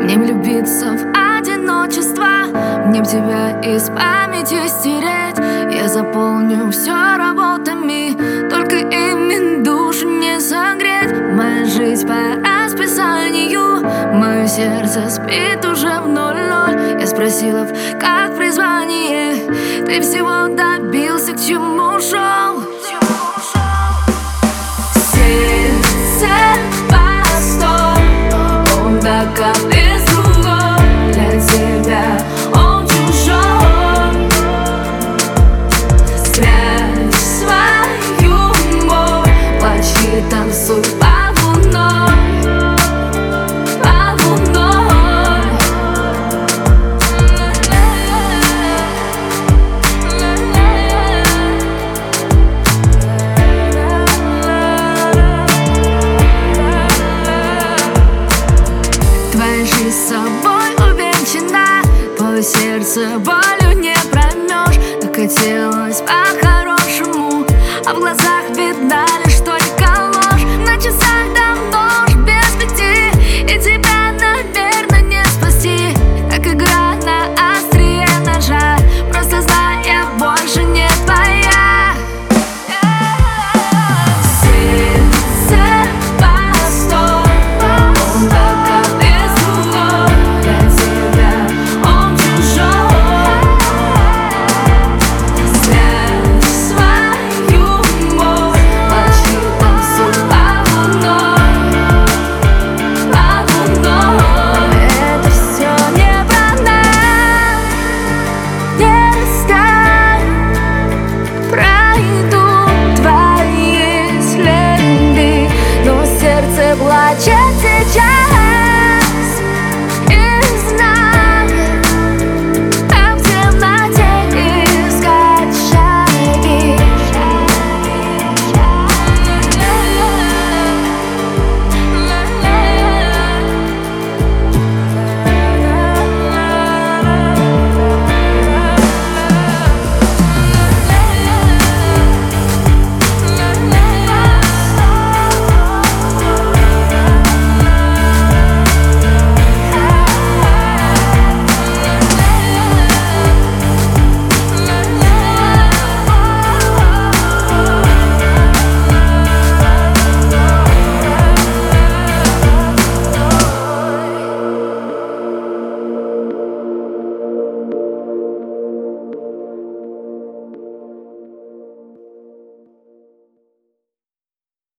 Не влюбиться в одиночество, мне б тебя из памяти стереть. Я заполню все работами, только ими душу не согреть. Моя жизнь по расписанию, мое сердце спит уже в 00. Я спросила, как призвание, ты всего добился, к чему шел. Сердце постой, он так без другой, для тебя он чужой. Спрячь свою боль, плачь и танцуй под луной, под луной. Твоя жизнь с собой увенчана, твое сердце болью не проймешь. Так хотелось по-хорошему, а в глазах видна